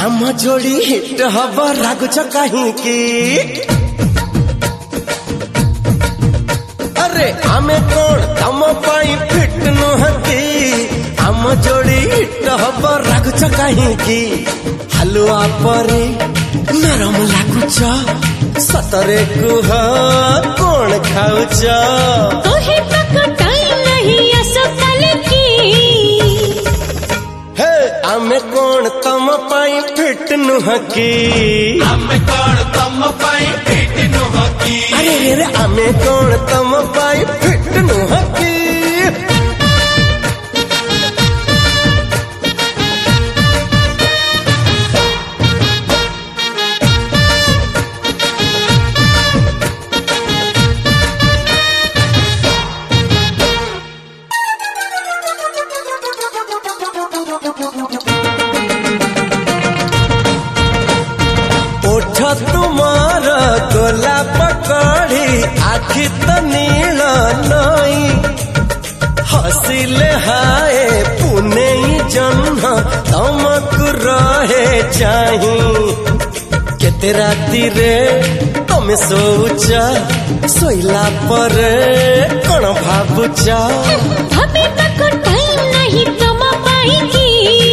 आम जोड़ी hit hub रागुच कहीं अरे आमे कौन तम पाई फिट नुहकी आम जोड़ी हिट हब रागुच कहीं हलुआ परी नरम लागुच सतरे कुह कौन खाउच तोहे पकटाई नहीं असकल की हे आमे कौन तम पाई फिट नुहकी आमे कौन तम पाई फिट नुहकी अरे रे आमे कौन तम पाई फिट नुहकी तुमार गोला पकड़ी आखि तो नील नई हसिले हाय पुने जन्ह तमक रहे चाही केते राती रे तमे सोच सोइला पर कौन भावुच अभी तक टाइम नहीं तम पाएगी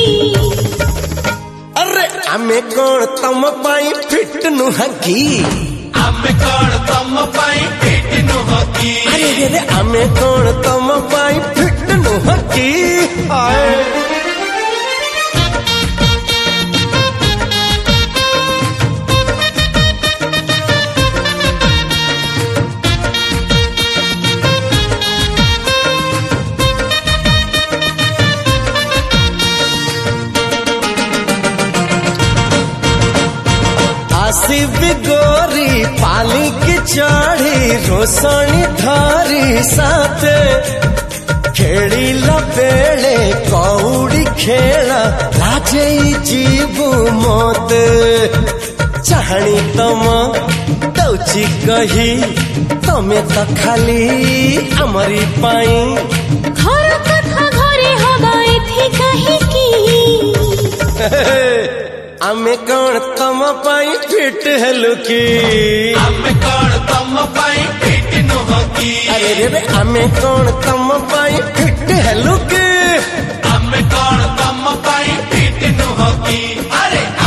अरे आमे कौन तम पाई फिट नुहकी आमे कौन तम पाई फिट नुहकी अरे रे आमे कौन तम पाई फिट नुहकी आए आसी बिगोरी पाली की चढ़ी रोसनी धारी साथे खेड़ी लपेड़े कौड़ी खेला लाजे जीवु मोत चाहनी तम दौची कही तमे तो खाली अमरी पाई घर कथा घरे हवाए थी कहीं की आमे कौन तम पाई फिट हेलुकी आमे कौन तम पाई फिट नुहकी अरे रे आमे कौन तम पाई फिट हेलुकी आमे कौन तम पाई फिट नुहकी अरे